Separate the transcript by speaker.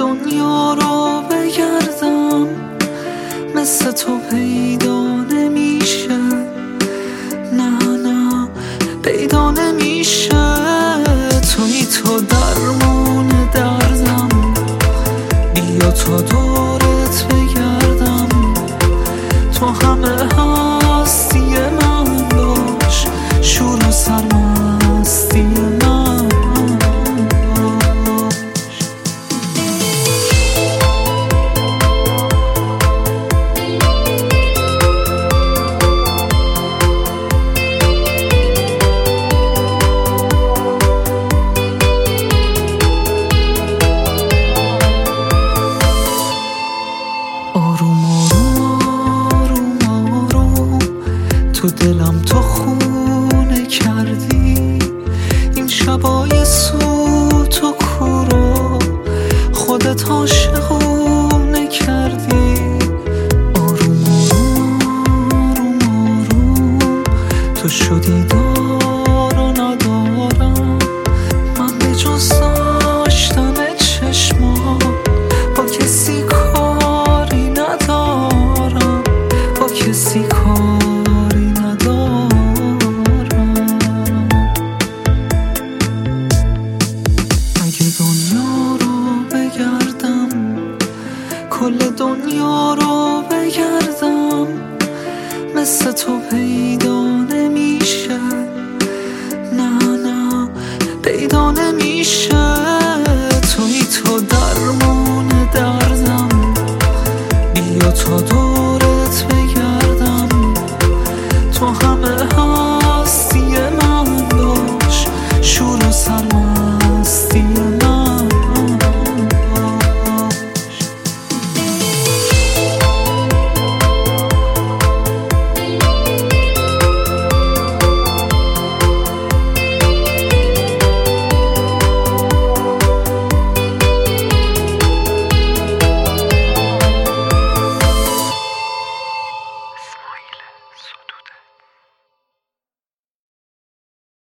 Speaker 1: دنیا رو بگردم مثل تو پیدا نمیشه، نه نه پیدا نمیشه. توی تو درمون دردم، بیا تا دورت بگردم، تو همه هستی من باش، شور و سرمستی من باش. آروم آروم آروم آروم تو دلم تو خونه کردی، این شبای سوت و کورو خودت عاشقونه کردی. آروم آروم آروم آروم تو شدی دار و ندارم، من به جز داشتن چشما با کسی کاری ندارم، با کسی کاری ندارم. اگه دنیا رو بگردم، کل دنیا رو بگردم، مثل تو پیدا نمیشه، نه نه پیدا نمیشه. توی